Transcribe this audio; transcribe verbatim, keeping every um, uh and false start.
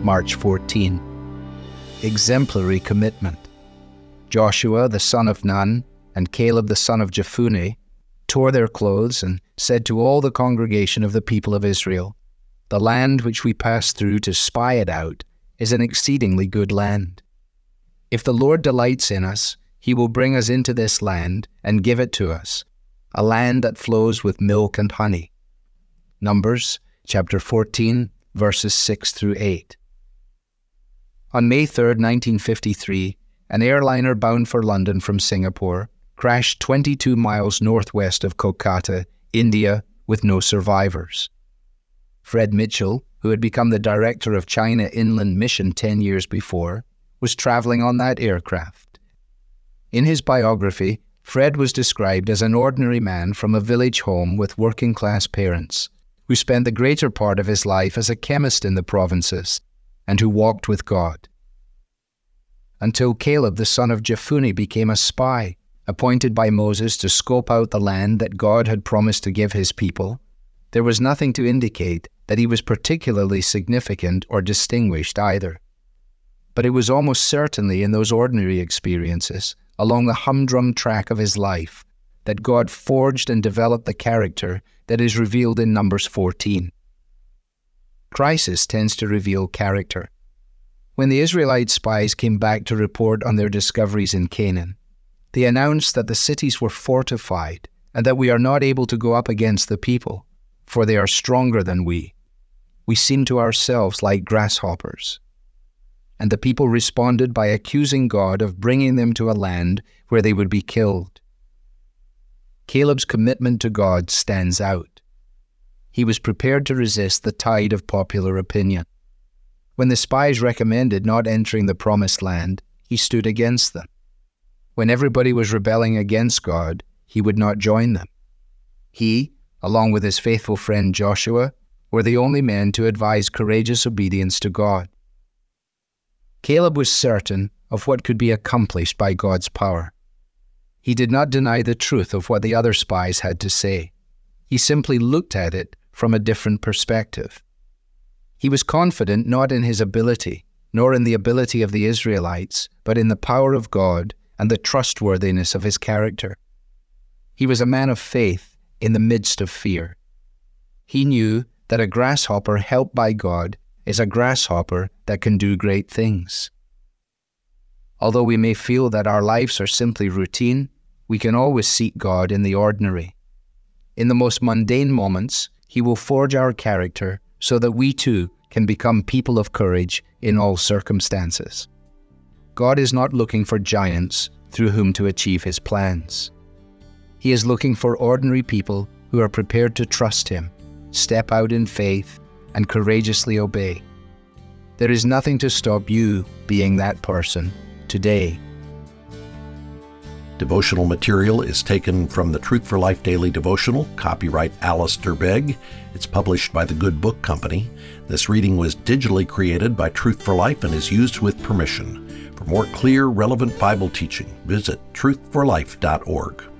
March fourteenth. Exemplary commitment. Joshua the son of Nun and Caleb the son of Jephunneh tore their clothes and said to all the congregation of the people of Israel, "The land which we passed through to spy it out is an exceedingly good land. If the Lord delights in us, he will bring us into this land and give it to us, a land that flows with milk and honey." Numbers chapter fourteen, verses six through eight. On May third, nineteen fifty-three, an airliner bound for London from Singapore crashed twenty-two miles northwest of Kolkata, India, with no survivors. Fred Mitchell, who had become the director of China Inland Mission ten years before, was traveling on that aircraft. In his biography, Fred was described as an ordinary man from a village home with working-class parents, who spent the greater part of his life as a chemist in the provinces, and who walked with God. Until Caleb the son of Jephunneh became a spy, appointed by Moses to scope out the land that God had promised to give his people, there was nothing to indicate that he was particularly significant or distinguished either. But it was almost certainly in those ordinary experiences, along the humdrum track of his life, that God forged and developed the character that is revealed in Numbers fourteen. Crisis tends to reveal character. When the Israelite spies came back to report on their discoveries in Canaan, they announced that the cities were fortified and that we are not able to go up against the people, for they are stronger than we. We seem to ourselves like grasshoppers. And the people responded by accusing God of bringing them to a land where they would be killed. Caleb's commitment to God stands out. He was prepared to resist the tide of popular opinion. When the spies recommended not entering the promised land, he stood against them. When everybody was rebelling against God, he would not join them. He, along with his faithful friend Joshua, were the only men to advise courageous obedience to God. Caleb was certain of what could be accomplished by God's power. He did not deny the truth of what the other spies had to say. He simply looked at it from a different perspective. He was confident not in his ability, nor in the ability of the Israelites, but in the power of God and the trustworthiness of his character. He was a man of faith in the midst of fear. He knew that a grasshopper helped by God is a grasshopper that can do great things. Although we may feel that our lives are simply routine, we can always seek God in the ordinary. In the most mundane moments, he will forge our character so that we too can become people of courage in all circumstances. God is not looking for giants through whom to achieve his plans. He is looking for ordinary people who are prepared to trust him, step out in faith, and courageously obey. There is nothing to stop you being that person today. Devotional material is taken from the Truth for Life Daily Devotional, copyright Alistair Begg. It's published by the Good Book Company. This reading was digitally created by Truth for Life and is used with permission. For more clear, relevant Bible teaching, visit truth for life dot org.